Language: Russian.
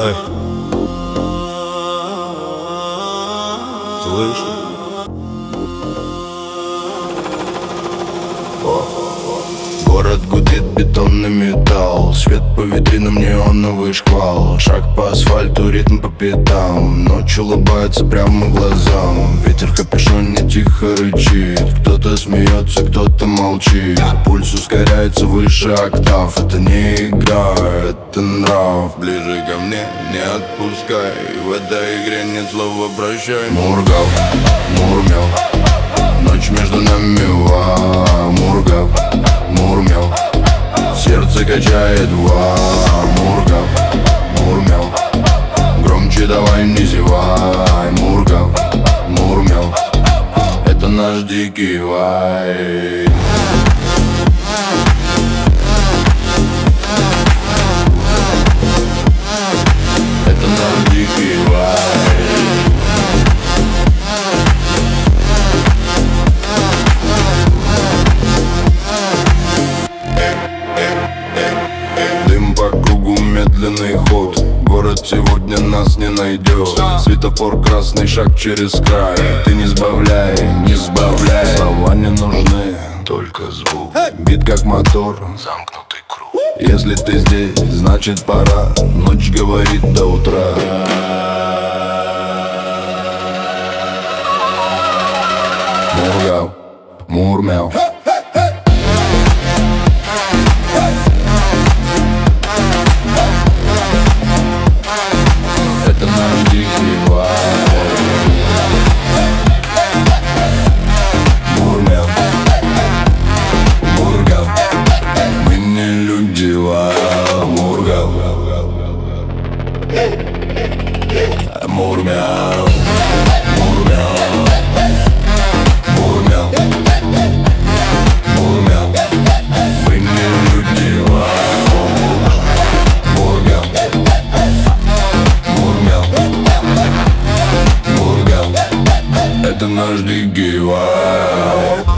Эй, слышь? Город гудит, бетонный металл, свет по витринам, неоновый шквал. Шаг по асфальту, ритм по пятам. Ночь улыбается прямо глазам. Ветер в капюшоне тихо рычит. Кто-то смеется, кто-то молчит. Пульс ускоряется выше октав. Это не игра, это нрав. Ближе ко мне, не отпускай. В этой игре нет слова прощай. Мургал, мурмел, ночь между нами, мургал, мурмел, сердце качает, мургал, мурмел, громче давай не зевай, мургал, мурмел, это наш дикий вайб. Это наш дикий вайб. Дым по кругу, медленный ход. Город сегодня нас не найдет. Светофор красный, шаг через край. Ты не сбавляй, не сбавляй. Слова не нужны, только звук. Бит как мотор, замкнутый круг. Если ты здесь, значит пора. Ночь говорит до утра. Мургал, мурмел. Это наш дикий вайб. Мурмел, мургал, мы не люди, мургал, мурмел, мурмел, мурмел, мурмел, мы не люди, мургал, мурмел, мургал, это наш дикий вайб.